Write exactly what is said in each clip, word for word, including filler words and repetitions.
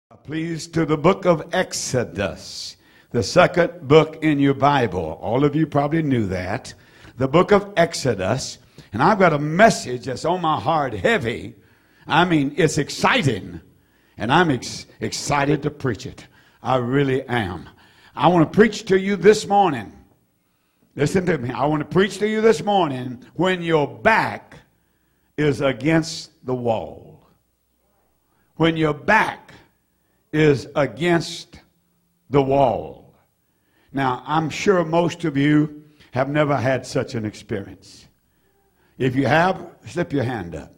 Please to the book of Exodus, the second book in your Bible. All of you probably knew that. The book of Exodus. And I've got a message that's on my heart heavy. I mean, it's exciting. And I'm ex- excited to preach it. I really am. I want to preach to you this morning. Listen to me. I want to preach to you this morning when your back is against the wall. When your back is against the wall. Now, I'm sure most of you have never had such an experience. If you have, slip your hand up.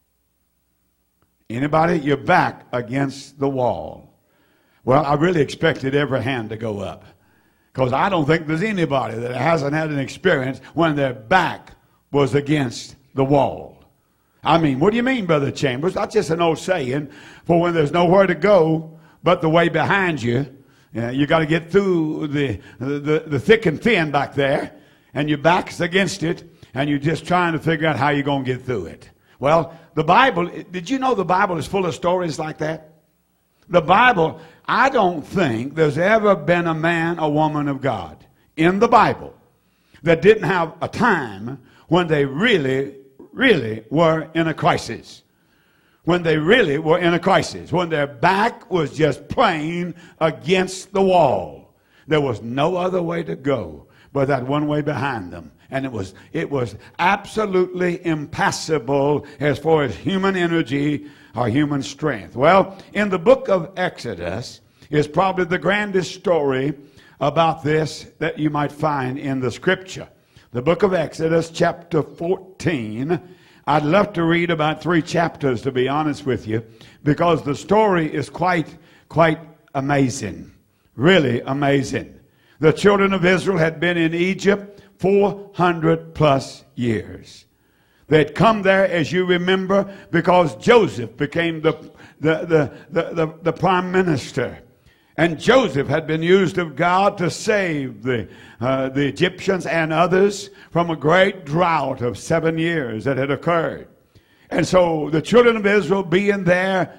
Anybody? Your back against the wall. Well, I really expected every hand to go up, because I don't think there's anybody that hasn't had an experience when their back was against the wall. I mean, what do you mean, Brother Chambers? That's just an old saying for when there's nowhere to go but the way behind you. Yeah, you got to get through the, the, the thick and thin back there, and your back's against it, and you're just trying to figure out how you're going to get through it. Well, the Bible, did you know the Bible is full of stories like that? The Bible, I don't think there's ever been a man or woman of God in the Bible that didn't have a time when they really, really were in a crisis. When they really were in a crisis. When their back was just plain against the wall. There was no other way to go but that one way behind them. And it was, it was absolutely impassable as far as human energy or human strength. Well, in the book of Exodus is probably the grandest story about this that you might find in the scripture. The book of Exodus, chapter fourteen. I'd love to read about three chapters, to be honest with you, because the story is quite, quite amazing. Really amazing. The children of Israel had been in Egypt four hundred plus years. They'd come there, as you remember, because Joseph became the, the, the, the, the, the prime minister. And Joseph had been used of God to save the, uh, the Egyptians and others from a great drought of seven years that had occurred. And so the children of Israel, being there,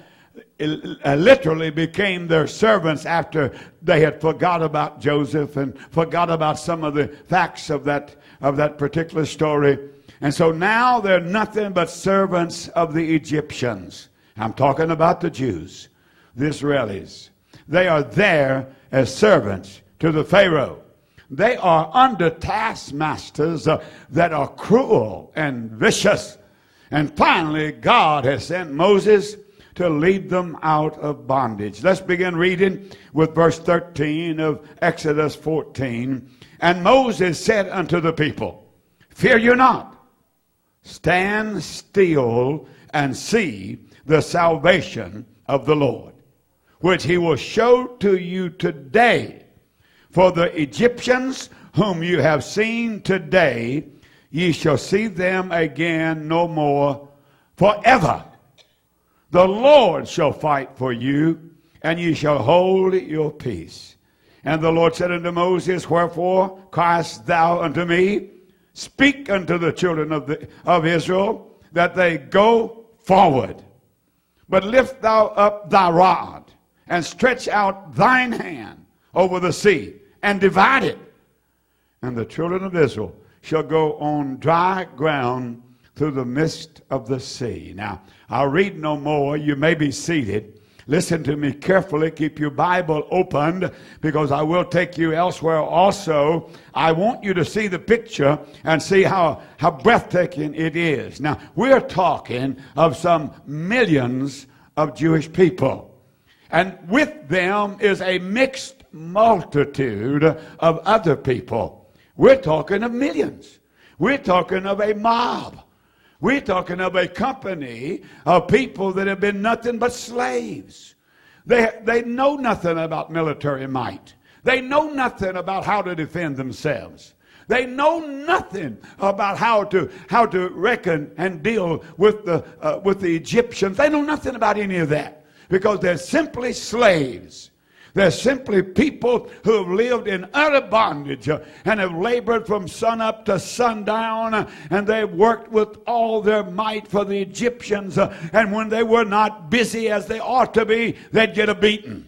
uh, literally became their servants after they had forgot about Joseph and forgot about some of the facts of that, of that particular story. And so now they're nothing but servants of the Egyptians. I'm talking about the Jews, the Israelis. They are there as servants to the Pharaoh. They are under taskmasters uh, that are cruel and vicious. And finally, God has sent Moses to lead them out of bondage. Let's begin reading with verse thirteen of Exodus fourteen. And Moses said unto the people, fear you not. Stand still and see the salvation of the Lord, which he will show to you today. For the Egyptians whom you have seen today, ye shall see them again no more forever. The Lord shall fight for you, and ye shall hold your peace. And the Lord said unto Moses, wherefore criest thou unto me? Speak unto the children of, the, of Israel, that they go forward. But lift thou up thy rod, and stretch out thine hand over the sea, and divide it. And the children of Israel shall go on dry ground through the midst of the sea. Now, I'll read no more. You may be seated. Listen to me carefully. Keep your Bible opened, because I will take you elsewhere also. I want you to see the picture and see how, how breathtaking it is. Now, we're talking of some millions of Jewish people. And with them is a mixed multitude of other people. We're talking of millions. We're talking of a mob. We're talking of a company of people that have been nothing but slaves. They, they know nothing about military might. They know nothing about how to defend themselves. They know nothing about how to, how to reckon and deal with the, uh, with the Egyptians. They know nothing about any of that, because they're simply slaves. They're simply people who have lived in utter bondage uh, and have labored from sunup to sundown, uh, and they've worked with all their might for the Egyptians, uh, and when they were not busy as they ought to be, they'd get a beating.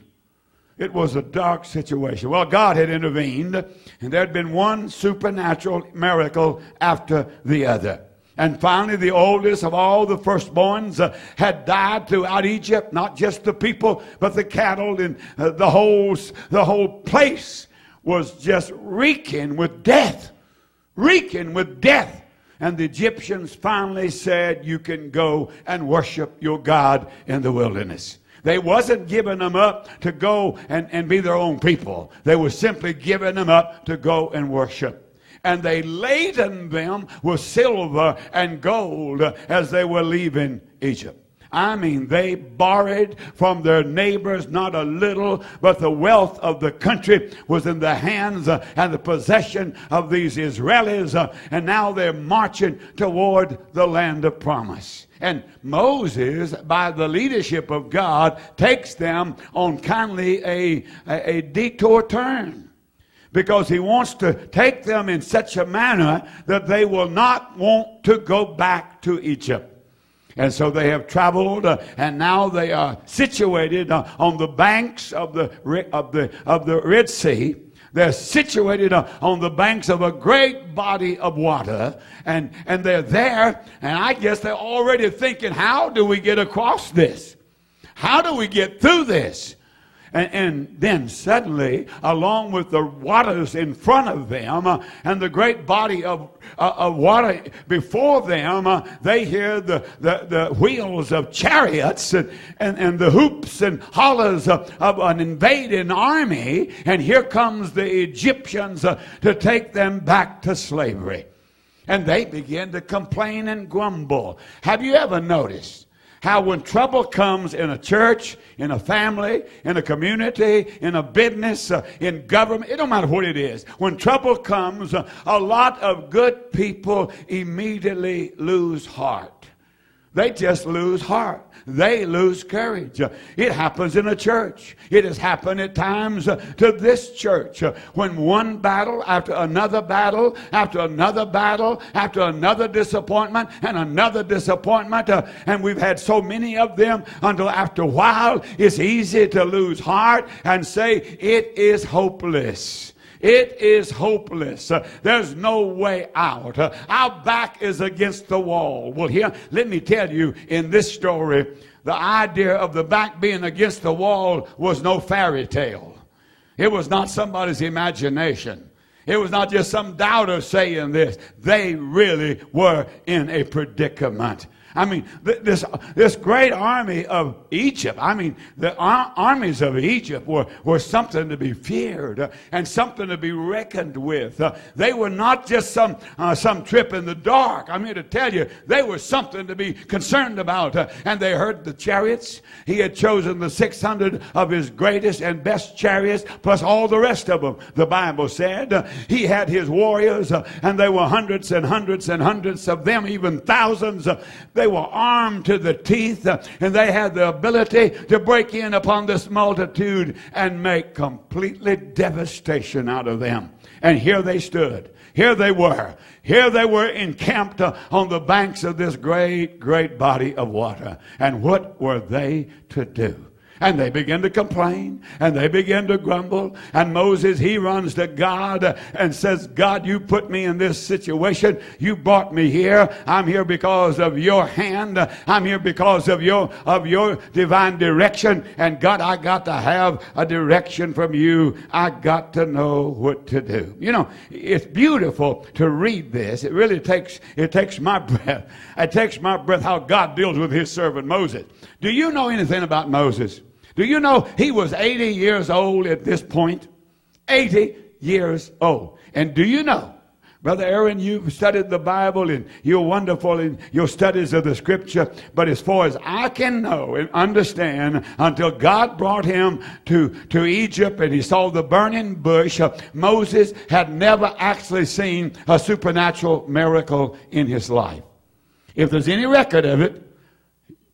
It was a dark situation. Well, God had intervened, and there had been one supernatural miracle after the other. And finally, the oldest of all the firstborns uh, had died throughout Egypt, not just the people, but the cattle, and uh, the whole, the whole place was just reeking with death, reeking with death. And the Egyptians finally said, you can go and worship your God in the wilderness. They wasn't giving them up to go and, and be their own people. They were simply giving them up to go and worship. And they laden them with silver and gold as they were leaving Egypt. I mean, they borrowed from their neighbors not a little, but the wealth of the country was in the hands uh, and the possession of these Israelis. Uh, and now they're marching toward the land of promise. And Moses, by the leadership of God, takes them on kindly a, a, a detour turn. Because he wants to take them in such a manner that they will not want to go back to Egypt. And so they have traveled, uh, and now they are situated uh, on the banks of the, of, the, of the Red Sea. They're situated uh, on the banks of a great body of water. And, and they're there, and I guess they're already thinking, how do we get across this? How do we get through this? And, and then suddenly, along with the waters in front of them uh, and the great body of, uh, of water before them, uh, they hear the, the, the wheels of chariots and, and, and the hoops and hollers of, of an invading army. And here comes the Egyptians uh, to take them back to slavery. And they begin to complain and grumble. Have you ever noticed how when trouble comes in a church, in a family, in a community, in a business, uh, in government, it don't matter what it is. When trouble comes, uh, a lot of good people immediately lose heart. They just lose heart. They lose courage. Uh, it happens in a church. It has happened at times uh, to this church. Uh, when one battle after another battle, after another battle, after another disappointment and another disappointment, uh, and we've had so many of them until after a while, it's easy to lose heart and say it is hopeless. It is hopeless. Uh, there's no way out. Uh, our back is against the wall. Well, here, let me tell you, in this story, the idea of the back being against the wall was no fairy tale. It was not somebody's imagination. It was not just some doubter saying this. They really were in a predicament. I mean, th this, this great army of Egypt, I mean, the ar armies of Egypt were, were something to be feared uh, and something to be reckoned with. Uh, they were not just some, uh, some trip in the dark. I'm here to tell you, they were something to be concerned about. Uh, and they heard the chariots. He had chosen the six hundred of his greatest and best chariots, plus all the rest of them, the Bible said. Uh, he had his warriors, uh, and they were hundreds and hundreds and hundreds of them, even thousands. Uh, They were armed to the teeth, uh, and they had the ability to break in upon this multitude and make completely devastation out of them. And here they stood. Here they were. Here they were encamped uh, on the banks of this great, great body of water. And what were they to do? And they begin to complain, and they begin to grumble. And Moses, he runs to God and says, God, you put me in this situation. You brought me here. I'm here because of your hand. I'm here because of your, of your divine direction. And God, I got to have a direction from you. I got to know what to do. You know, it's beautiful to read this. It really takes, it takes my breath. It takes my breath how God deals with his servant Moses. Do you know anything about Moses? Do you know he was eighty years old at this point? eighty years old. And do you know, Brother Aaron, you've studied the Bible and you're wonderful in your studies of the Scripture. But as far as I can know and understand, until God brought him to, to Egypt and he saw the burning bush, uh, Moses had never actually seen a supernatural miracle in his life. If there's any record of it,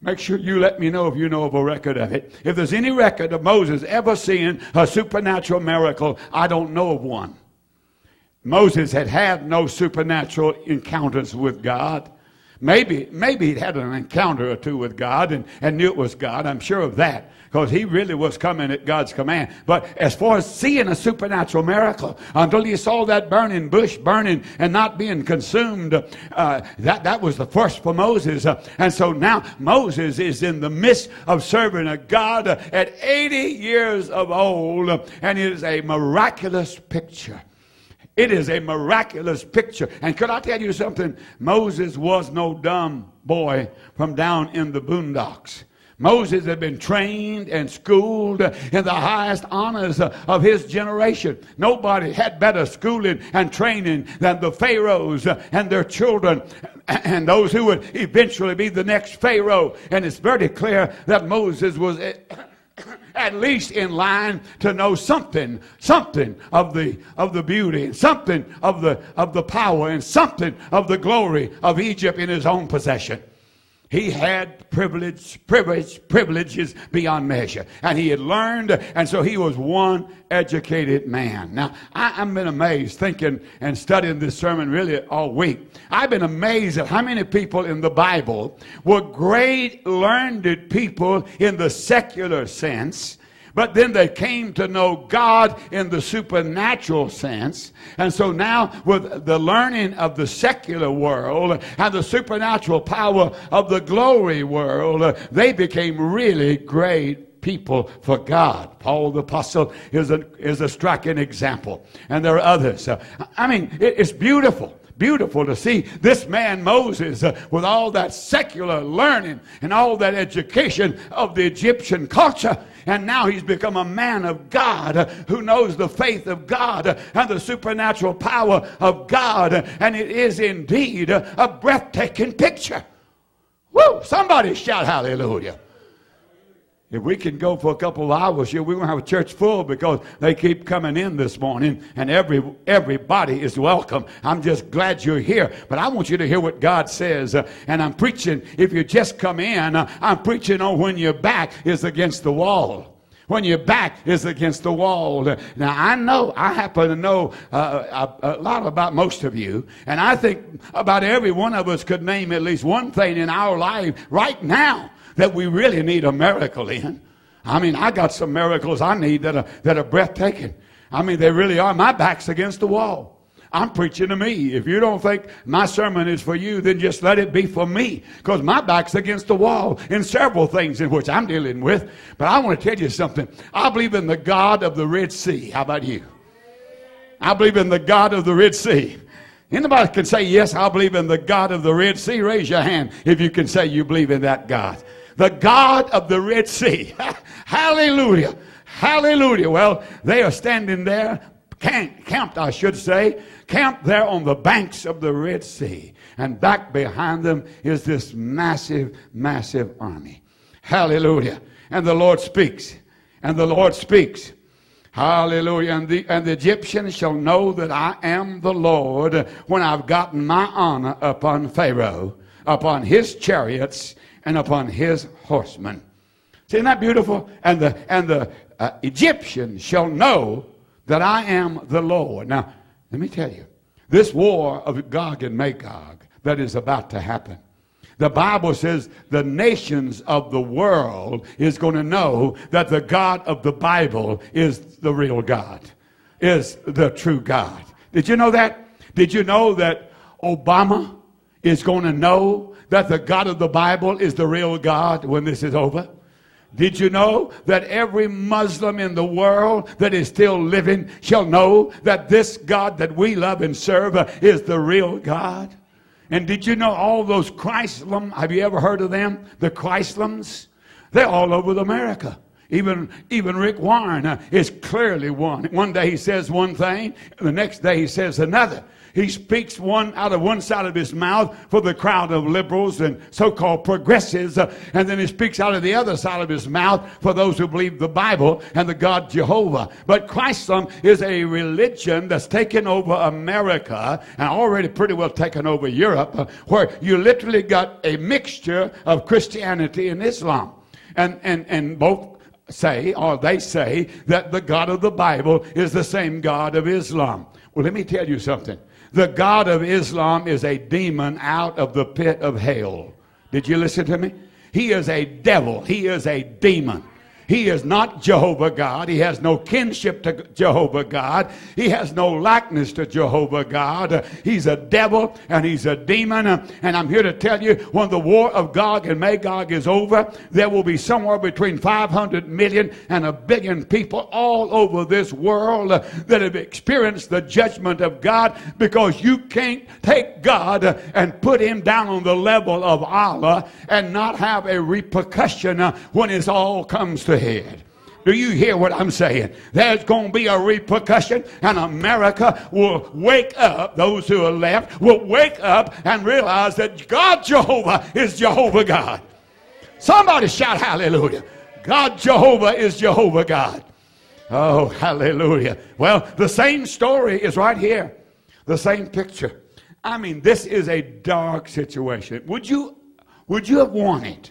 Make sure you let me know if you know of a record of it. If there's any record of Moses ever seeing a supernatural miracle, I don't know of one. Moses had had no supernatural encounters with God. Maybe, maybe he'd had an encounter or two with God and, and knew it was God. I'm sure of that, because he really was coming at God's command. But as far as seeing a supernatural miracle, until he saw that burning bush burning and not being consumed, uh, that, that was the first for Moses. Uh, and so now Moses is in the midst of serving a God uh, at eighty years of old, uh, and it is a miraculous picture. It is a miraculous picture. And could I tell you something? Moses was no dumb boy from down in the boondocks. Moses had been trained and schooled in the highest honors of his generation. Nobody had better schooling and training than the pharaohs and their children and those who would eventually be the next Pharaoh. And it's very clear that Moses was at least in line to know something, something of the of the beauty, and something of the of the power, and something of the glory of Egypt in his own possession. He had privilege, privilege, privileges beyond measure. And he had learned, and so he was one educated man. Now, I, I've been amazed thinking and studying this sermon really all week. I've been amazed at how many people in the Bible were great, learned people in the secular sense, but then they came to know God in the supernatural sense. And so now with the learning of the secular world and the supernatural power of the glory world, they became really great people for God. Paul the Apostle is a, is a striking example. And there are others. I mean, it, it's beautiful. Beautiful to see this man Moses uh, with all that secular learning and all that education of the Egyptian culture, and now he's become a man of God uh, who knows the faith of God uh, and the supernatural power of God, uh, and it is indeed uh, a breathtaking picture. Woo! Somebody shout hallelujah. If we can go for a couple of hours here, we're going to have a church full, because they keep coming in this morning, and every everybody is welcome. I'm just glad you're here, but I want you to hear what God says. Uh, and I'm preaching, if you just come in, uh, I'm preaching on when your back is against the wall. When your back is against the wall. Now, I know, I happen to know uh, a, a lot about most of you, and I think about every one of us could name at least one thing in our life right now that we really need a miracle in. I mean, I got some miracles I need that are, that are breathtaking. I mean, they really are. My back's against the wall. I'm preaching to me. If you don't think my sermon is for you, then just let it be for me, because my back's against the wall in several things in which I'm dealing with. But I want to tell you something. I believe in the God of the Red Sea. How about you? I believe in the God of the Red Sea. Anybody can say, yes, I believe in the God of the Red Sea? Raise your hand if you can say you believe in that God. The God of the Red Sea. Hallelujah. Hallelujah. Well, they are standing there, camped, I should say, camped there on the banks of the Red Sea. And back behind them is this massive, massive army. Hallelujah. And the Lord speaks. And the Lord speaks. Hallelujah. And the, and the Egyptians shall know that I am the Lord when I've gotten my honor upon Pharaoh, upon his chariots, and upon his horsemen. See, isn't that beautiful? And the, and the uh, Egyptians shall know that I am the Lord. Now, let me tell you, this war of Gog and Magog that is about to happen, the Bible says the nations of the world is going to know that the God of the Bible is the real God, is the true God. Did you know that? Did you know that Obama is going to know that the God of the Bible is the real God when this is over? Did you know that every Muslim in the world that is still living shall know that this God that we love and serve is the real God? And did you know all those Christlam, have you ever heard of them? The Christlams? They're all over America. Even, even Rick Warren uh, is clearly one. One day he says one thing, the next day he says another. He speaks one out of one side of his mouth for the crowd of liberals and so-called progressives, uh, and then he speaks out of the other side of his mouth for those who believe the Bible and the God Jehovah. But Christendom is a religion that's taken over America and already pretty well taken over Europe, uh, where you literally got a mixture of Christianity and Islam. And, and, and both say, or they say, that the God of the Bible is the same God of Islam. Well, let me tell you something. The God of Islam is a demon out of the pit of hell. Did you listen to me? He is a devil. He is a demon. He is not Jehovah God. He has no kinship to Jehovah God. He has no likeness to Jehovah God. He's a devil and he's a demon. And I'm here to tell you, when the war of Gog and Magog is over, there will be somewhere between five hundred million and a billion people all over this world that have experienced the judgment of God, because you can't take God and put him down on the level of Allah and not have a repercussion when it all comes to head. Do you hear what I'm saying? There's going to be a repercussion, and America will wake up. Those who are left will wake up and realize that God Jehovah is Jehovah God. Somebody shout hallelujah. God Jehovah is Jehovah God. Oh, hallelujah. Well, the same story is right here. The same picture. I mean, this is a dark situation. Would you, would you have wanted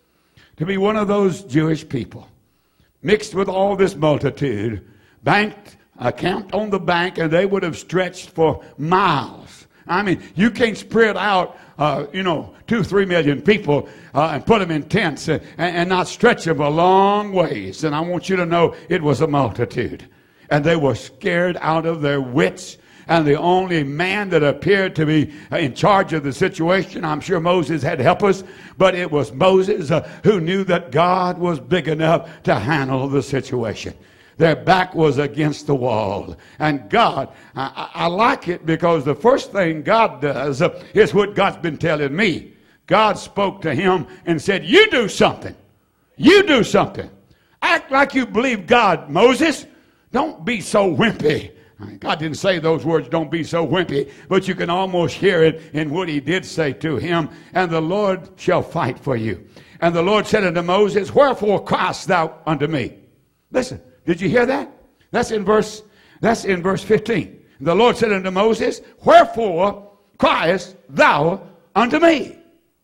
to be one of those Jewish people mixed with all this multitude, banked, uh, camped on the bank, and they would have stretched for miles? I mean, you can't spread out, uh, you know, two, three million people uh, and put them in tents and, and not stretch them a long ways. And I want you to know it was a multitude. And they were scared out of their wits. And the only man that appeared to be in charge of the situation, I'm sure Moses had helpers, but it was Moses uh, who knew that God was big enough to handle the situation. Their back was against the wall. And God, I, I like it because the first thing God does uh, is what God's been telling me. God spoke to him and said, you do something. You do something. Act like you believe God, Moses. Don't be so wimpy. God didn't say those words, don't be so wimpy, but you can almost hear it in what he did say to him. And the Lord shall fight for you. And the Lord said unto Moses, wherefore criest thou unto me? Listen, did you hear that? That's in verse, that's in verse fifteen. The Lord said unto Moses, wherefore criest thou unto me?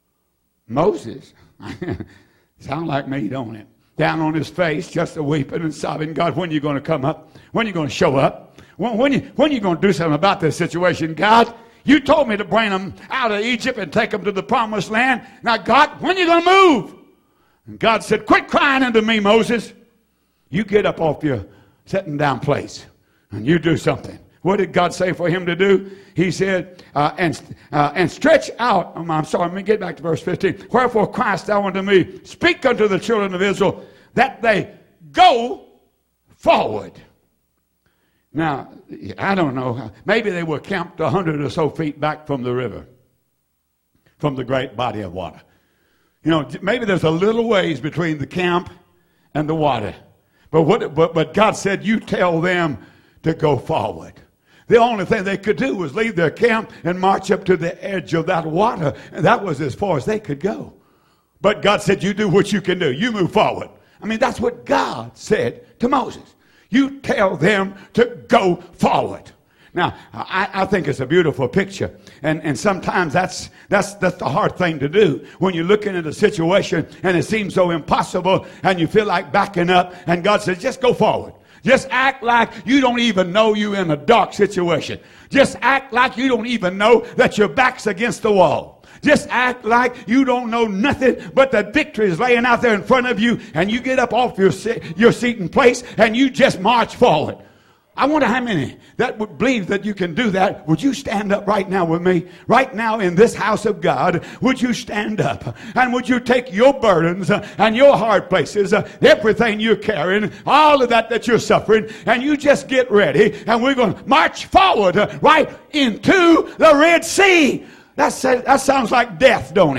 Moses, sound like me, don't it? Down on his face, just a weeping and sobbing. God, when are you going to come up? When are you going to show up? When, when, you, when are you going to do something about this situation, God? You told me to bring them out of Egypt and take them to the promised land. Now, God, when are you going to move? And God said, quit crying unto me, Moses. You get up off your sitting down place and you do something. What did God say for him to do? He said, uh, and, uh, and stretch out. Um, I'm sorry, let me get back to verse fifteen. Wherefore criest thou unto me? Speak unto the children of Israel that they go forward. Now, I don't know. Maybe they were camped a hundred or so feet back from the river, from the great body of water. You know, maybe there's a little ways between the camp and the water. But what? But, but God said, you tell them to go forward. The only thing they could do was leave their camp and march up to the edge of that water. And that was as far as they could go. But God said, you do what you can do. You move forward. I mean, that's what God said to Moses. You tell them to go forward. Now, I, I think it's a beautiful picture. And, and sometimes that's, that's, that's the hard thing to do. When you're looking at a situation and it seems so impossible and you feel like backing up, and God says, just go forward. Just act like you don't even know you're in a dark situation. Just act like you don't even know that your back's against the wall. Just act like you don't know nothing but the victory is laying out there in front of you, and you get up off your, your seat and place and you just march forward. I wonder how many that would believe that you can do that. Would you stand up right now with me? Right now in this house of God, would you stand up? And would you take your burdens uh, and your hard places, uh, everything you're carrying, all of that that you're suffering, and you just get ready, and we're going to march forward uh, right into the Red Sea. That's, that sounds like death, don't it?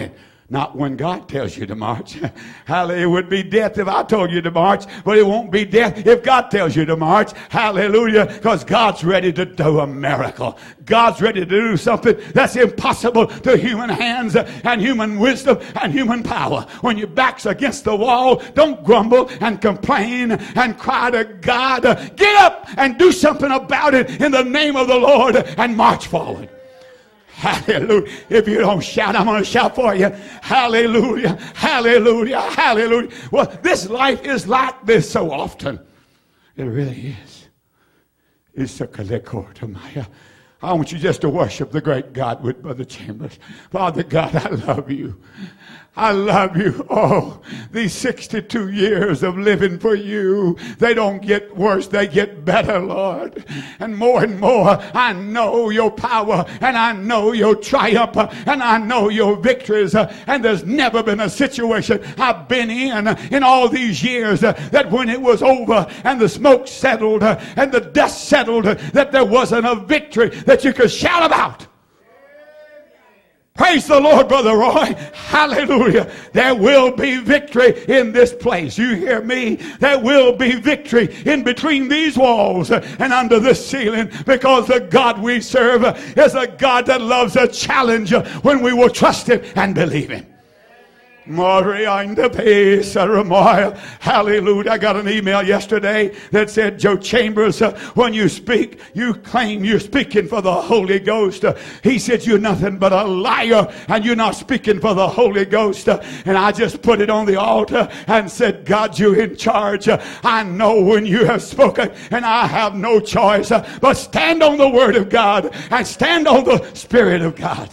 Not when God tells you to march. Hallelujah. It would be death if I told you to march, but it won't be death if God tells you to march. Hallelujah. Because God's ready to do a miracle. God's ready to do something that's impossible to human hands and human wisdom and human power. When your back's against the wall, don't grumble and complain and cry to God. Get up and do something about it in the name of the Lord and march forward. Hallelujah. If you don't shout, I'm going to shout for you. Hallelujah. Hallelujah. Hallelujah. Well, this life is like this so often. It really is. It's a Maya. I want you just to worship the great God with Brother Chambers. Father God, I love you. I love you. Oh, these sixty-two years of living for you, they don't get worse, they get better, Lord. And more and more, I know your power, and I know your triumph, and I know your victories. And there's never been a situation I've been in in all these years that when it was over and the smoke settled and the dust settled, that there wasn't a victory that you could shout about. Praise the Lord, Brother Roy. Hallelujah. There will be victory in this place. You hear me? There will be victory in between these walls and under this ceiling, because the God we serve is a God that loves a challenge when we will trust Him and believe Him. Hallelujah. I got an email yesterday that said, Joe Chambers, uh, when you speak, you claim you're speaking for the Holy Ghost. Uh, he said, you're nothing but a liar, and you're not speaking for the Holy Ghost. Uh, and I just put it on the altar and said, God, you're in charge. Uh, I know when you have spoken, and I have no choice uh, but stand on the Word of God and stand on the Spirit of God.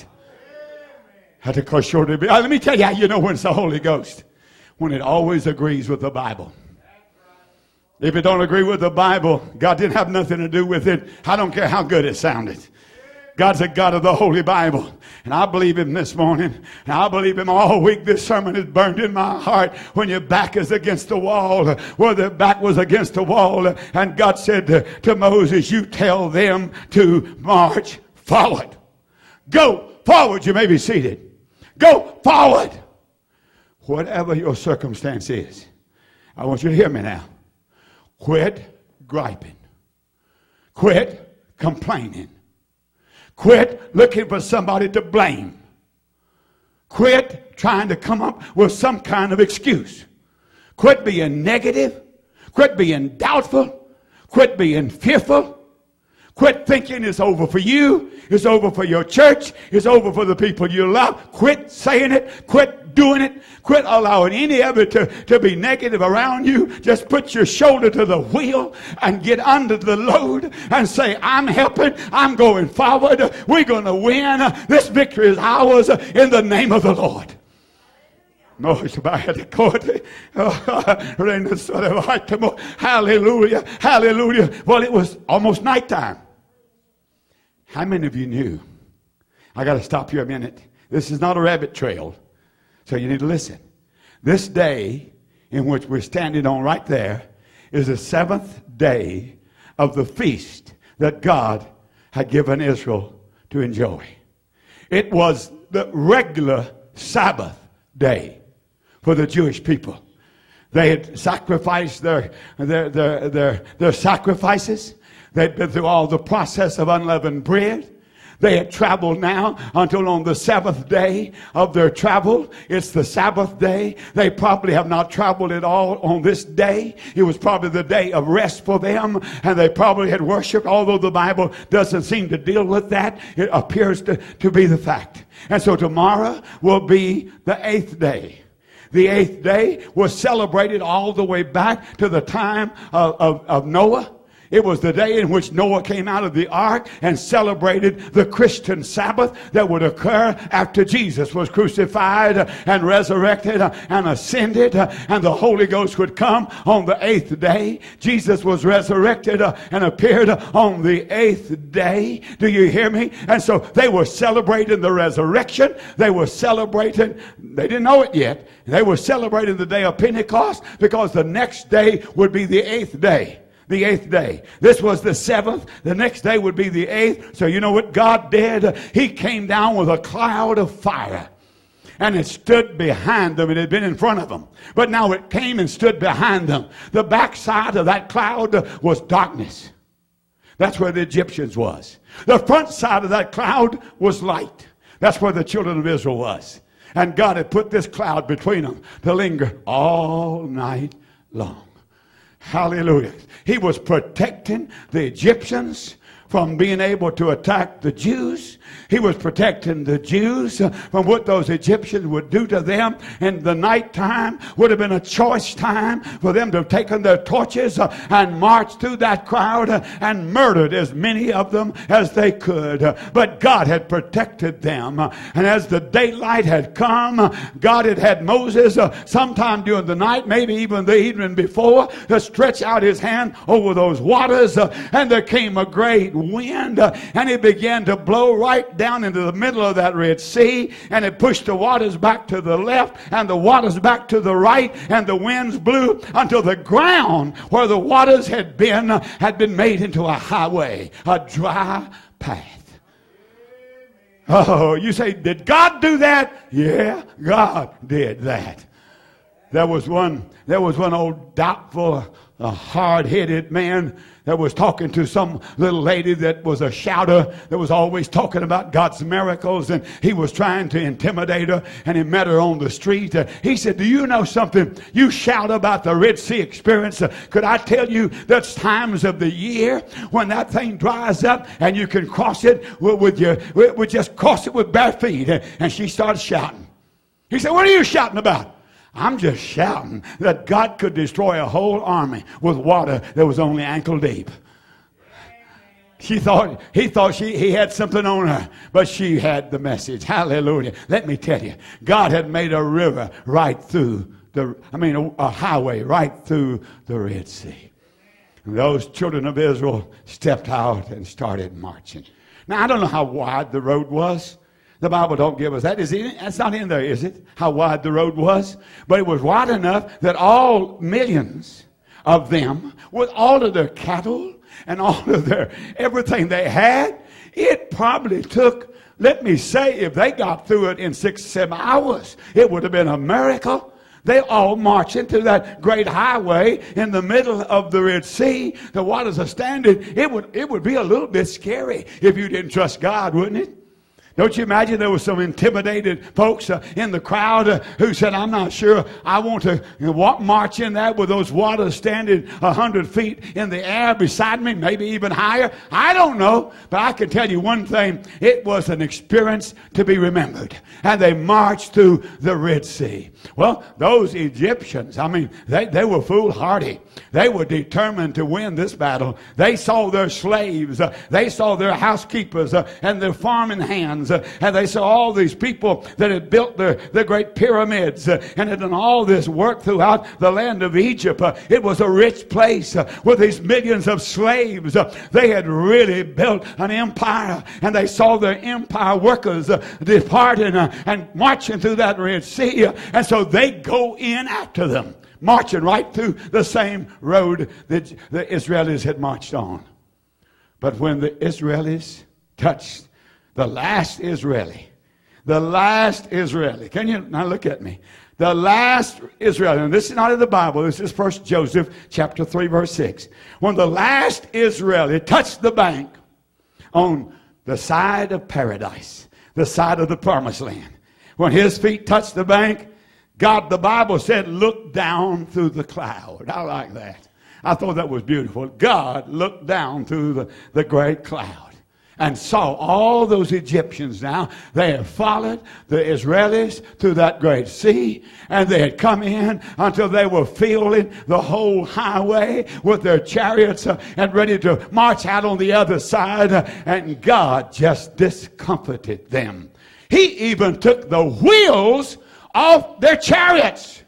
Let me tell you how you know when it's the Holy Ghost. When it always agrees with the Bible. If it don't agree with the Bible, God didn't have nothing to do with it. I don't care how good it sounded. God's a God of the Holy Bible. And I believe Him this morning. And I believe Him all week. This sermon is burned in my heart. When your back is against the wall, where the back was against the wall, and God said to, to Moses, you tell them to march forward. Go forward. You may be seated. Go forward. Whatever your circumstance is, I want you to hear me now. Quit griping. Quit complaining. Quit looking for somebody to blame. Quit trying to come up with some kind of excuse. Quit being negative. Quit being doubtful. Quit being fearful. Quit thinking it's over for you. It's over for your church. It's over for the people you love. Quit saying it. Quit doing it. Quit allowing any of it to, to be negative around you. Just put your shoulder to the wheel and get under the load and say, I'm helping. I'm going forward. We're going to win. This victory is ours in the name of the Lord. Hallelujah. Hallelujah. Well, it was almost nighttime. How many of you knew? I got to stop you a minute. This is not a rabbit trail, so you need to listen. This day in which we're standing on right there is the seventh day of the feast that God had given Israel to enjoy. It was the regular Sabbath day for the Jewish people. They had sacrificed their, their, their, their, their sacrifices. They'd been through all the process of unleavened bread. They had traveled now until on the seventh day of their travel. It's the Sabbath day. They probably have not traveled at all on this day. It was probably the day of rest for them, and they probably had worshiped, although the Bible doesn't seem to deal with that. It appears to, to be the fact. And so tomorrow will be the eighth day. The eighth day was celebrated all the way back to the time of, of, of Noah. It was the day in which Noah came out of the ark and celebrated the Christian Sabbath that would occur after Jesus was crucified and resurrected and ascended, and the Holy Ghost would come on the eighth day. Jesus was resurrected and appeared on the eighth day. Do you hear me? And so they were celebrating the resurrection. They were celebrating, they didn't know it yet, they were celebrating the day of Pentecost, because the next day would be the eighth day. The eighth day. This was the seventh. The next day would be the eighth. So you know what God did? He came down with a cloud of fire. and it stood behind them. It had been in front of them, but now it came and stood behind them. The backside of that cloud was darkness. That's where the Egyptians was. The front side of that cloud was light. That's where the children of Israel was. And God had put this cloud between them to linger all night long. Hallelujah. He was protecting the Egyptians from being able to attack the Jews. He was protecting the Jews from what those Egyptians would do to them. And the nighttime would have been a choice time for them to have taken their torches and marched through that crowd and murdered as many of them as they could. But God had protected them. And as the daylight had come, God had had Moses sometime during the night, maybe even the evening before, to stretch out his hand over those waters. And there came a great wind, uh, and it began to blow right down into the middle of that Red Sea, and it pushed the waters back to the left and the waters back to the right, and the winds blew until the ground where the waters had been uh, had been made into a highway, a dry path. Oh, you say, did God do that? Yeah, God did that. There was one, there was one old doubtful, a hard-headed man that was talking to some little lady that was a shouter, that was always talking about God's miracles, and he was trying to intimidate her, and he met her on the street. Uh, he said, do you know something? You shout about the Red Sea experience. Uh, could I tell you there's times of the year when that thing dries up and you can cross it with, with your, with, with just cross it with bare feet. Uh, and she started shouting. He said, what are you shouting about? I'm just shouting that God could destroy a whole army with water that was only ankle deep. She thought, he thought she, he had something on her, but she had the message. Hallelujah. Let me tell you, God had made a river right through the, I mean, a, a highway right through the Red Sea. And those children of Israel stepped out and started marching. Now, I don't know how wide the road was. The Bible don't give us that. Is it? That's not in there, is it? How wide the road was. But it was wide enough that all millions of them, with all of their cattle and all of their everything they had, it probably took, let me say, if they got through it in six, seven hours, it would have been a miracle. They all march into that great highway in the middle of the Red Sea. The waters are standing. It would, it would be a little bit scary if you didn't trust God, wouldn't it? Don't you imagine there were some intimidated folks uh, in the crowd uh, who said, I'm not sure I want to you know, walk, march in that with those waters standing a hundred feet in the air beside me, maybe even higher. I don't know, but I can tell you one thing. It was an experience to be remembered. And they marched through the Red Sea. Well, those Egyptians, I mean, they, they were foolhardy. They were determined to win this battle. They saw their slaves. Uh, they saw their housekeepers uh, and their farming hands. Uh, and they saw all these people that had built their, their great pyramids uh, and had done all this work throughout the land of Egypt. Uh, it was a rich place uh, with these millions of slaves. Uh, they had really built an empire. And they saw their empire workers uh, departing uh, and marching through that Red Sea. Uh, and so they go in after them, marching right through the same road that the Israelis had marched on. But when the Israelis touched the last Israeli, the last Israeli, can you now look at me? The last Israeli, and this is not in the Bible, this is First Joseph chapter three, verse six. When the last Israeli touched the bank on the side of paradise, the side of the promised land, when his feet touched the bank, God, the Bible said, looked down through the cloud. I like that. I thought that was beautiful. God looked down through the, the great cloud and saw all those Egyptians now. They had followed the Israelis through that great sea, and they had come in until they were filling the whole highway with their chariots uh, and ready to march out on the other side. Uh, and God just discomfited them. He even took the wheels off their chariots.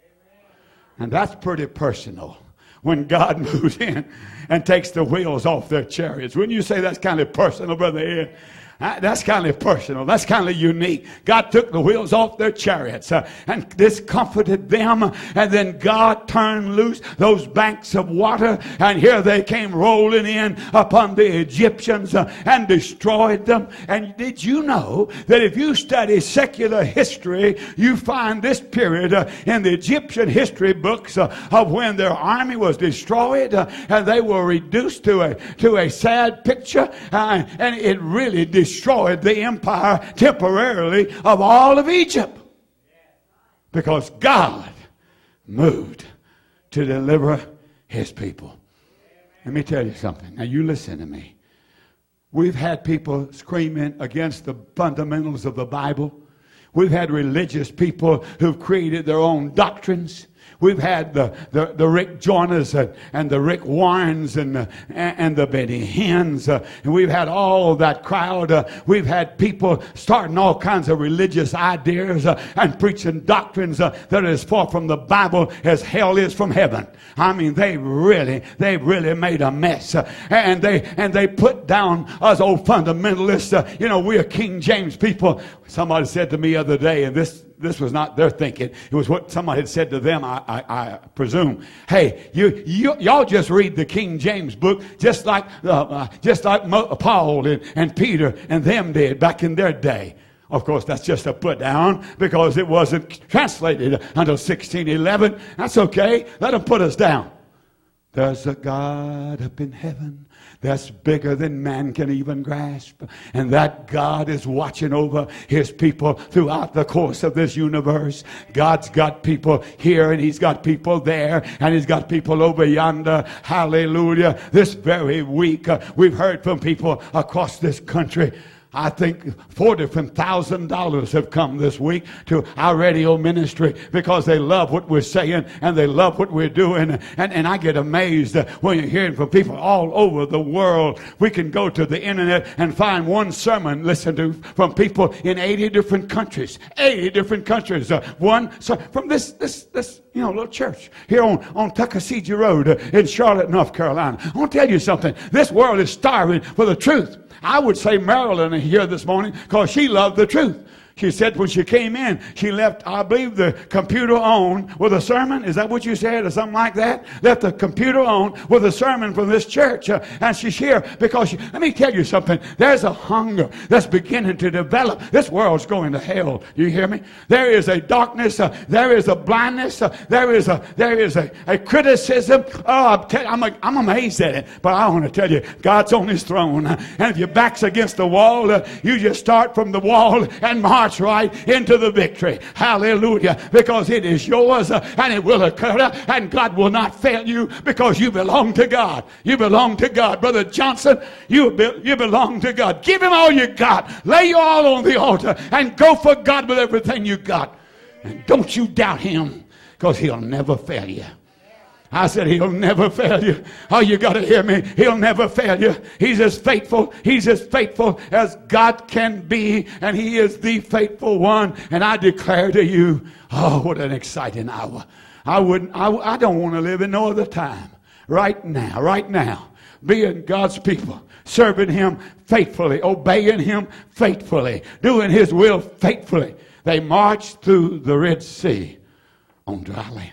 And that's pretty personal when God moves in and takes the wheels off their chariots. Wouldn't you say that's kind of personal, Brother Ed? Uh, that's kind of personal. That's kind of unique. God took the wheels off their chariots uh, and discomfited them. And then God turned loose those banks of water. And here they came rolling in upon the Egyptians uh, and destroyed them. And did you know that if you study secular history, you find this period uh, in the Egyptian history books uh, of when their army was destroyed uh, and they were reduced to a, to a sad picture. Uh, and it really destroyed destroyed the empire temporarily of all of Egypt, because God moved to deliver his people. Let me tell you something. Now you listen to me. We've had people screaming against the fundamentals of the Bible. We've had religious people who've created their own doctrines. We've had the, the, the Rick Joyners and, and the Rick Warrens and the, and the Benny Hinns. Uh, and we've had all that crowd. Uh, we've had people starting all kinds of religious ideas uh, and preaching doctrines uh, that are as far from the Bible as hell is from heaven. I mean, they really, they really made a mess. Uh, and they and they put down us old fundamentalists. Uh, you know, we're King James people. Somebody said to me the other day, and this This was not their thinking. It was what somebody had said to them, I, I, I presume. Hey, you, you, y'all just read the King James book just like, uh, uh, just like Mo, Paul and, and Peter and them did back in their day. Of course, that's just a put down because it wasn't translated until sixteen eleven. That's okay. Let them put us down. There's a God up in heaven that's bigger than man can even grasp. And that God is watching over his people throughout the course of this universe. God's got people here and he's got people there and he's got people over yonder. Hallelujah. This very week uh, we've heard from people across this country. I think four different thousand dollars have come this week to our radio ministry because they love what we're saying and they love what we're doing. And, and I get amazed when you're hearing from people all over the world. We can go to the internet and find one sermon listened to from people in eighty different countries. eighty different countries. Uh, one so from this, this, this, you know, little church here on, on Tuckasegee Road uh, in Charlotte, North Carolina. I want to tell you something. This world is starving for the truth. I would say Marilyn here this morning because she loved the truth. She said when she came in, she left, I believe, the computer on with a sermon. Is that what you said or something like that? Left the computer on with a sermon from this church. Uh, and she's here because, she, let me tell you something. There's a hunger that's beginning to develop. This world's going to hell. You hear me? There is a darkness. Uh, there is a blindness. Uh, there is a there is a, a criticism. Oh, I'm, tell, I'm, a, I'm amazed at it. But I want to tell you, God's on his throne. Uh, and if your back's against the wall, uh, you just start from the wall and march right into the victory. Hallelujah. Because it is yours uh, and it will occur uh, and God will not fail you because you belong to God. You belong to God. Brother Johnson, you, be, you belong to God. Give him all you got. Lay your all on the altar and go for God with everything you got. And don't you doubt him because he'll never fail you. I said, he'll never fail you. Oh, you got to hear me. He'll never fail you. He's as faithful. He's as faithful as God can be. And he is the faithful one. And I declare to you, oh, what an exciting hour. I wouldn't, I, I don't want to live in no other time. Right now, right now, being God's people, serving him faithfully, obeying him faithfully, doing his will faithfully. They marched through the Red Sea on dry land.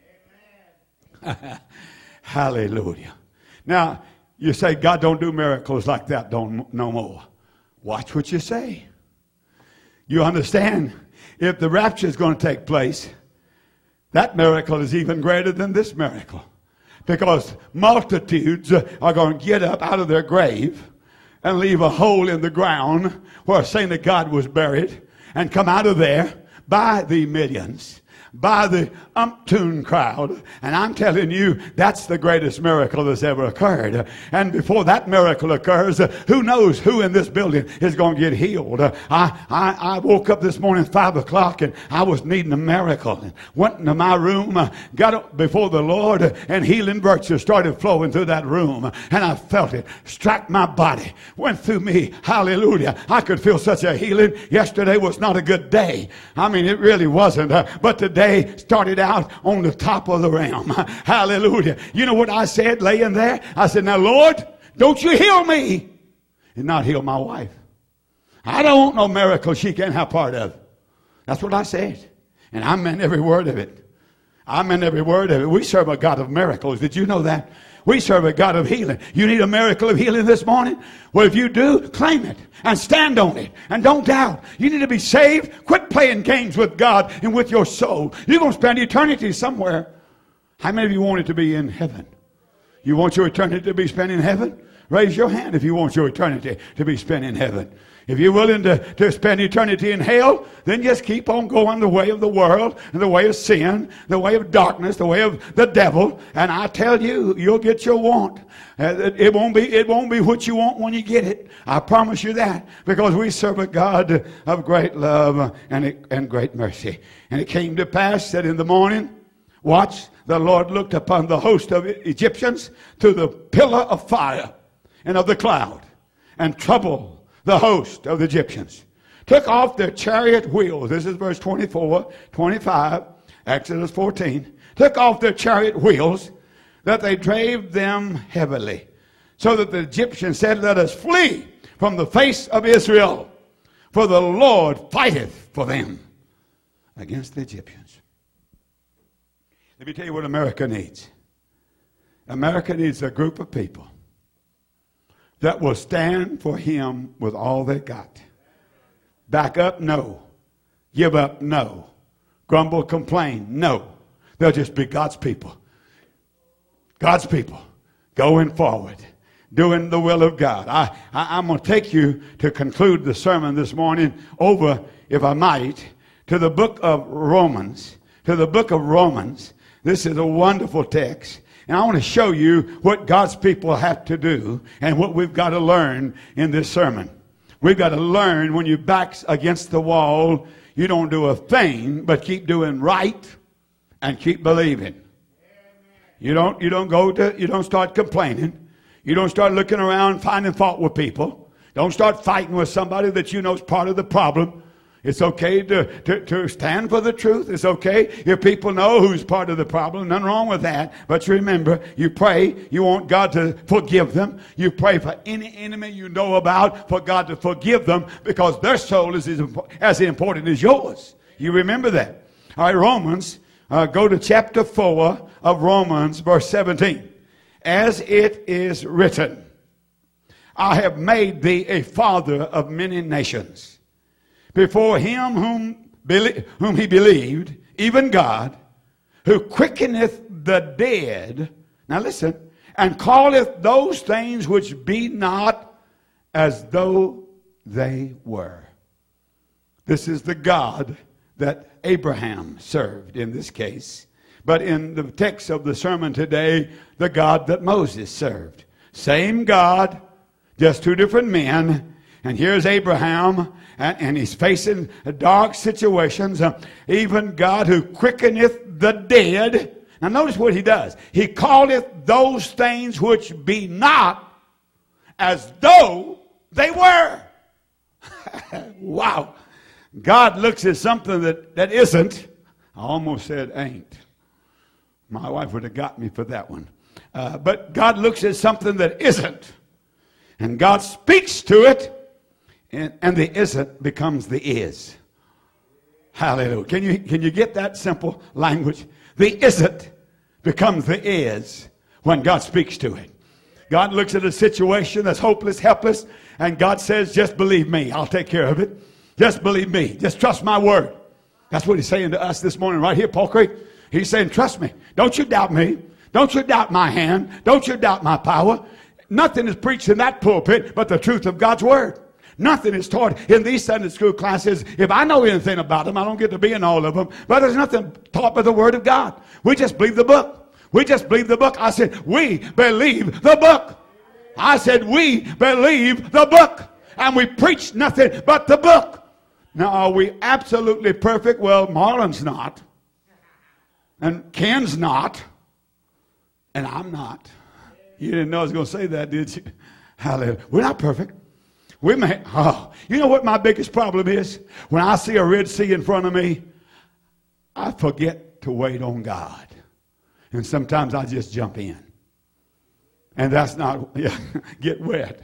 Hallelujah. Now, you say, God don't do miracles like that don't, no more. Watch what you say. You understand? If the rapture is going to take place, that miracle is even greater than this miracle. Because multitudes are going to get up out of their grave and leave a hole in the ground where a saint of God was buried and come out of there by the millions. By the umptoon crowd. And I'm telling you, that's the greatest miracle that's ever occurred. And before that miracle occurs, uh, who knows who in this building is going to get healed. Uh, I, I, I woke up this morning at five o'clock and I was needing a miracle. And went into my room, uh, got up before the Lord, uh, and healing virtue started flowing through that room. Uh, and I felt it strike my body, went through me. Hallelujah. I could feel such a healing. Yesterday was not a good day. I mean, it really wasn't. Uh, but today, Day started out on the top of the realm. Hallelujah. You know what I said laying there? I said, now, Lord, don't you heal me and not heal my wife. I don't want no miracle she can't have part of. That's what I said. And I meant every word of it. I meant every word of it. We serve a God of miracles. Did you know that? We serve a God of healing. You need a miracle of healing this morning? Well, if you do, claim it and stand on it and don't doubt. You need to be saved. Quit playing games with God and with your soul. You're going to spend eternity somewhere. How many of you want it to be in heaven? You want your eternity to be spent in heaven? Raise your hand if you want your eternity to be spent in heaven. If you're willing to, to spend eternity in hell, then just keep on going the way of the world, and the way of sin, the way of darkness, the way of the devil. And I tell you, you'll get your want. Uh, it won't be, it won't be what you want when you get it. I promise you that, because we serve a God of great love and, and great mercy. And it came to pass that in the morning, watch, the Lord looked upon the host of Egyptians through the pillar of fire and of the cloud, and troubled the host of the Egyptians, took off their chariot wheels. This is verse twenty-four, twenty-five, Exodus fourteen. Took off their chariot wheels, that they drave them heavily, so that the Egyptians said, let us flee from the face of Israel, for the Lord fighteth for them against the Egyptians. Let me tell you what America needs. America needs a group of people that will stand for him with all they got. Back up? No. Give up? No. Grumble, complain? No. They'll just be God's people. God's people going forward, doing the will of God. I, I, I'm going to take you to conclude the sermon this morning over, if I might, to the book of Romans. To the book of Romans. This is a wonderful text. And I want to show you what God's people have to do and what we've got to learn in this sermon. We've got to learn when your back's against the wall, you don't do a thing but keep doing right and keep believing. You don't, you don't go to, you don't start complaining. You don't start looking around finding fault with people. Don't start fighting with somebody that you know is part of the problem. It's okay to, to, to stand for the truth. It's okay if people know who's part of the problem. Nothing wrong with that. But you remember, you pray. You want God to forgive them. You pray for any enemy you know about for God to forgive them, because their soul is as, as important as yours. You remember that. All right, Romans, uh, go to chapter four of Romans, verse seventeen. As it is written, I have made thee a father of many nations, before him whom, whom he believed, even God, who quickeneth the dead, now listen, and calleth those things which be not as though they were. This is the God that Abraham served in this case. But in the text of the sermon today, the God that Moses served. Same God, just two different men. And here's Abraham, and, and he's facing dark situations. Uh, even God who quickeneth the dead. Now notice what he does. He calleth those things which be not as though they were. Wow. God looks at something that, that isn't. I almost said ain't. My wife would have got me for that one. Uh, but God looks at something that isn't. And God speaks to it. And, and the isn't becomes the is. Hallelujah. Can you, can you get that simple language? The isn't becomes the is when God speaks to it. God looks at a situation that's hopeless, helpless, and God says, just believe me. I'll take care of it. Just believe me. Just trust my word. That's what he's saying to us this morning right here, Paul Creek. He's saying, trust me. Don't you doubt me. Don't you doubt my hand. Don't you doubt my power. Nothing is preached in that pulpit but the truth of God's word. Nothing is taught in these Sunday school classes. If I know anything about them, I don't get to be in all of them. But there's nothing taught by the Word of God. We just believe the book. We just believe the book. I said, we believe the book. I said, we believe the book. And we preach nothing but the book. Now, are we absolutely perfect? Well, Marlon's not. And Ken's not. And I'm not. You didn't know I was going to say that, did you? Hallelujah. We're not perfect. We may, oh, you know what my biggest problem is? When I see a Red Sea in front of me, I forget to wait on God. And sometimes I just jump in. And that's not, yeah, get wet.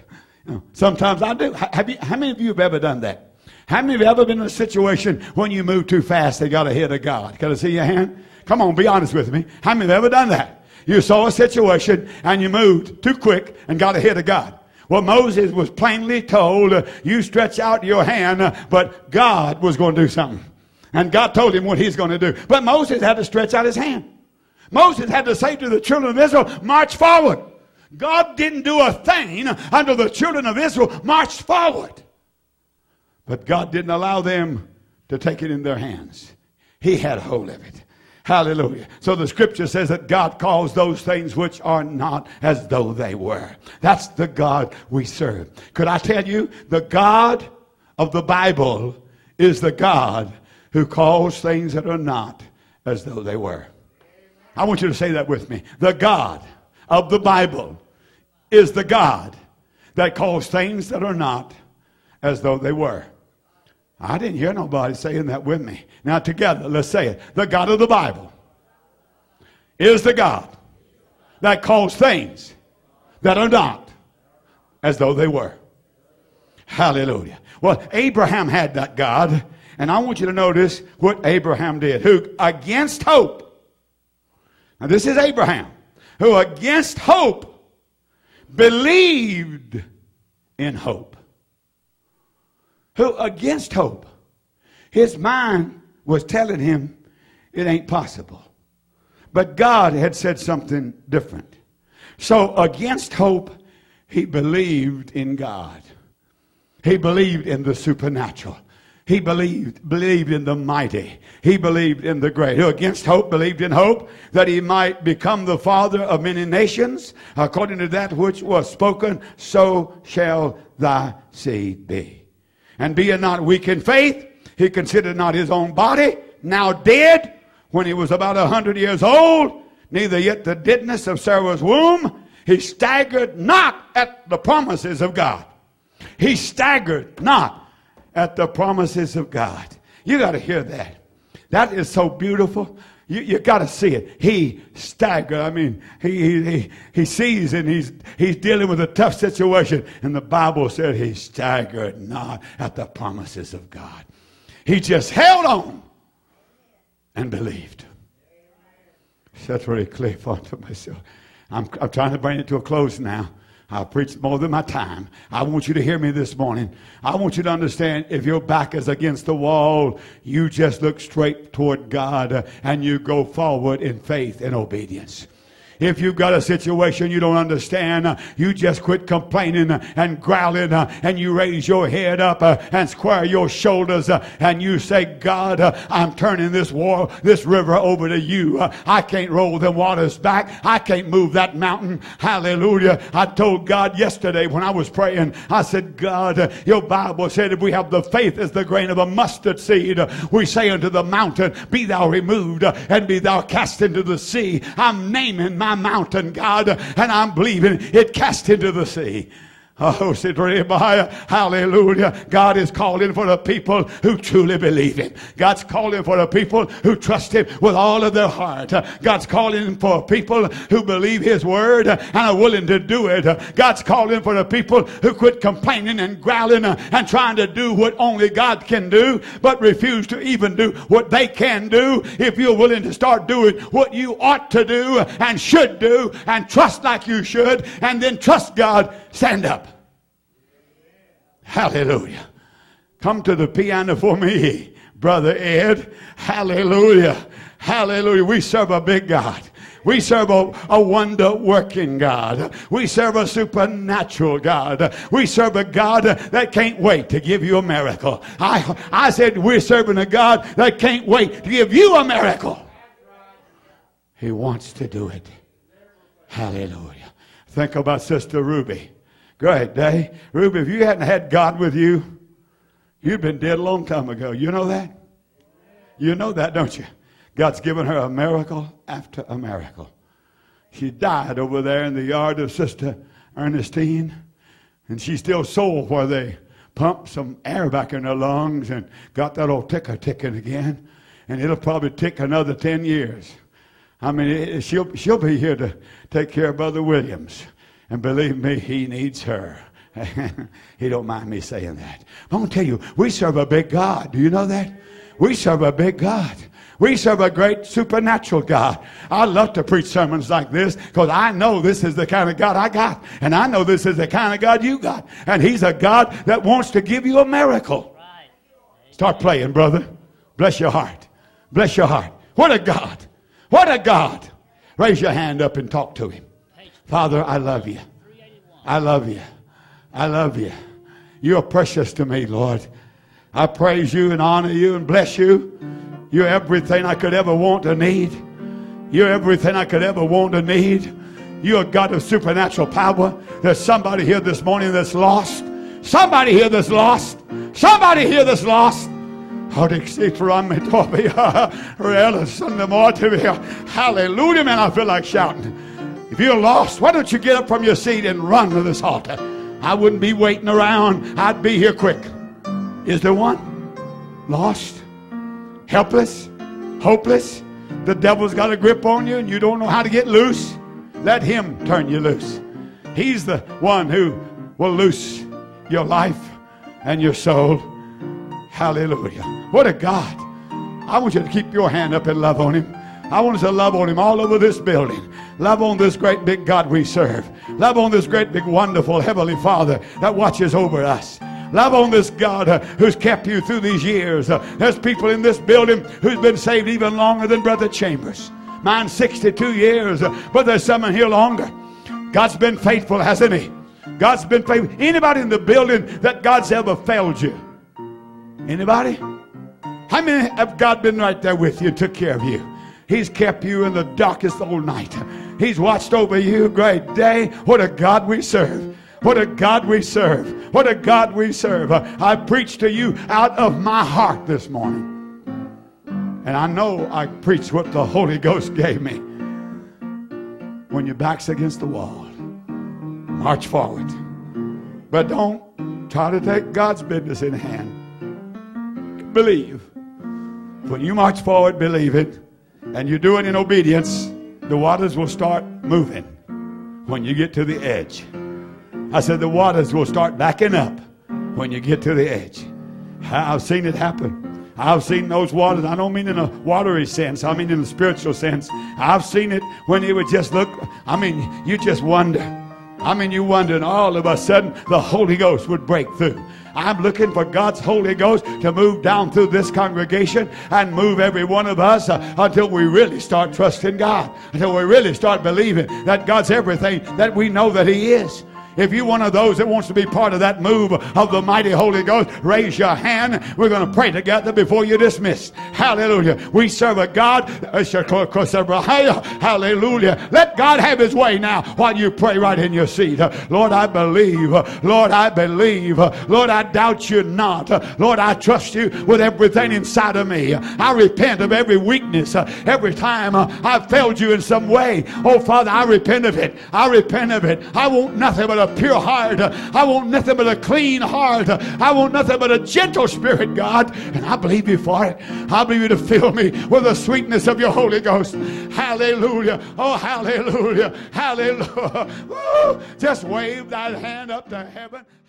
Sometimes I do. Have you, how many of you have ever done that? How many of you have ever been in a situation when you move too fast, they got ahead of God? Can I see your hand? Come on, be honest with me. How many have ever done that? You saw a situation and you moved too quick and got ahead of God. Well, Moses was plainly told, uh, you stretch out your hand, uh, but God was going to do something. And God told him what he's going to do. But Moses had to stretch out his hand. Moses had to say to the children of Israel, march forward. God didn't do a thing until the children of Israel marched forward. But God didn't allow them to take it in their hands. He had hold of it. Hallelujah. So the scripture says that God calls those things which are not as though they were. That's the God we serve. Could I tell you, the God of the Bible is the God who calls things that are not as though they were. I want you to say that with me. The God of the Bible is the God that calls things that are not as though they were. I didn't hear nobody saying that with me. Now together, let's say it. The God of the Bible is the God that calls things that are not as though they were. Hallelujah. Well, Abraham had that God, and I want you to notice what Abraham did. Who against hope, now this is Abraham, who against hope believed in hope. Who against hope, his mind was telling him it ain't possible. But God had said something different. So against hope, he believed in God. He believed in the supernatural. He believed, believed in the mighty. He believed in the great. Who against hope believed in hope that he might become the father of many nations, according to that which was spoken, so shall thy seed be. And being not weak in faith, he considered not his own body, now dead, when he was about a hundred years old, neither yet the deadness of Sarah's womb. He staggered not at the promises of God. He staggered not at the promises of God. You got to hear that. That is so beautiful. You, you got to see it. He staggered. I mean, he, he, he sees and he's, he's dealing with a tough situation. And the Bible said he staggered not at the promises of God. He just held on and believed. That's really clear to myself. I'm, I'm trying to bring it to a close now. I've preached more than my time. I want you to hear me this morning. I want you to understand, if your back is against the wall, you just look straight toward God and you go forward in faith and obedience. If you've got a situation you don't understand, uh, you just quit complaining uh, and growling uh, and you raise your head up uh, and square your shoulders uh, and you say, God, uh, I'm turning this war, this river over to you. Uh, I can't roll the waters back. I can't move that mountain. Hallelujah. I told God yesterday when I was praying, I said, God, uh, your Bible said if we have the faith as the grain of a mustard seed, uh, we say unto the mountain, be thou removed uh, and be thou cast into the sea. I'm naming my my mountain, God, and I'm believing it cast into the sea. Oh, said Nehemiah, hallelujah. God is calling for the people who truly believe Him. God's calling for the people who trust Him with all of their heart. God's calling for people who believe His word and are willing to do it. God's calling for the people who quit complaining and growling and trying to do what only God can do, but refuse to even do what they can do. If you're willing to start doing what you ought to do and should do and trust like you should and then trust God, stand up. Hallelujah. Come to the piano for me, Brother Ed. Hallelujah. Hallelujah. We serve a big God. We serve a, a wonder-working God. We serve a supernatural God. We serve a God that can't wait to give you a miracle. I, I said we're serving a God that can't wait to give you a miracle. He wants to do it. Hallelujah. Think about Sister Ruby. Go ahead, Dave. Ruby, if you hadn't had God with you, you'd been dead a long time ago. You know that? You know that, don't you? God's given her a miracle after a miracle. She died over there in the yard of Sister Ernestine, and she's still sore where they pumped some air back in her lungs and got that old ticker ticking again, and it'll probably tick another ten years. I mean, she'll, she'll be here to take care of Brother Williams. And believe me, he needs her. He don't mind me saying that. I'm going to tell you, we serve a big God. Do you know that? We serve a big God. We serve a great supernatural God. I love to preach sermons like this because I know this is the kind of God I got. And I know this is the kind of God you got. And he's a God that wants to give you a miracle. Start playing, brother. Bless your heart. Bless your heart. What a God. What a God. Raise your hand up and talk to him. Father, I love you. I love you. I love you. You're precious to me, Lord. I praise you and honor you and bless you. You're everything I could ever want or need. You're everything I could ever want or need. You're a God of supernatural power. There's somebody here this morning that's lost. Somebody here that's lost. Somebody here that's lost. Hallelujah, man, I feel like shouting. If you're lost, why don't you get up from your seat and run to this altar? I wouldn't be waiting around. I'd be here quick. Is there one? Lost? Helpless? Hopeless? The devil's got a grip on you and you don't know how to get loose? Let him turn you loose. He's the one who will loose your life and your soul. Hallelujah. What a God. I want you to keep your hand up and love on him. I want us to love on him all over this building. Love on this great big God we serve. Love on this great big wonderful Heavenly Father that watches over us. Love on this God uh, who's kept you through these years. Uh, there's people in this building who's been saved even longer than Brother Chambers. Mine's sixty-two years, uh, but there's someone here longer. God's been faithful, hasn't he? God's been faithful. Anybody in the building that God's ever failed you? Anybody? How many have God been right there with you and took care of you? He's kept you in the darkest old night. He's watched over you great day. What a God we serve. What a God we serve. What a God we serve. I preached to you out of my heart this morning. And I know I preached what the Holy Ghost gave me. When your back's against the wall, march forward. But don't try to take God's business in hand. Believe. When you march forward, believe it. And you do it in obedience, the waters will start moving when you get to the edge. I said the waters will start backing up when you get to the edge. I've seen it happen. I've seen those waters. I don't mean in a watery sense. I mean in a spiritual sense. I've seen it when it would just look, I mean, you just wonder. I mean, you wonder, and all of a sudden the Holy Ghost would break through. I'm looking for God's Holy Ghost to move down through this congregation and move every one of us uh, until we really start trusting God, until we really start believing that God's everything that we know that he is. If you're one of those that wants to be part of that move of the mighty Holy Ghost, raise your hand. We're going to pray together before you dismiss. Hallelujah. We serve a God. Hallelujah. Let God have his way now while you pray right in your seat. Lord, I believe. Lord, I believe. Lord, I doubt you not. Lord, I trust you with everything inside of me. I repent of every weakness. Every time I've failed you in some way. Oh, Father, I repent of it. I repent of it. I want nothing but a pure heart. I want nothing but a clean heart. I want nothing but a gentle spirit, God. And I believe you for it. I believe you to fill me with the sweetness of your Holy Ghost. Hallelujah. Oh, hallelujah. Hallelujah. Woo. Just wave that hand up to heaven.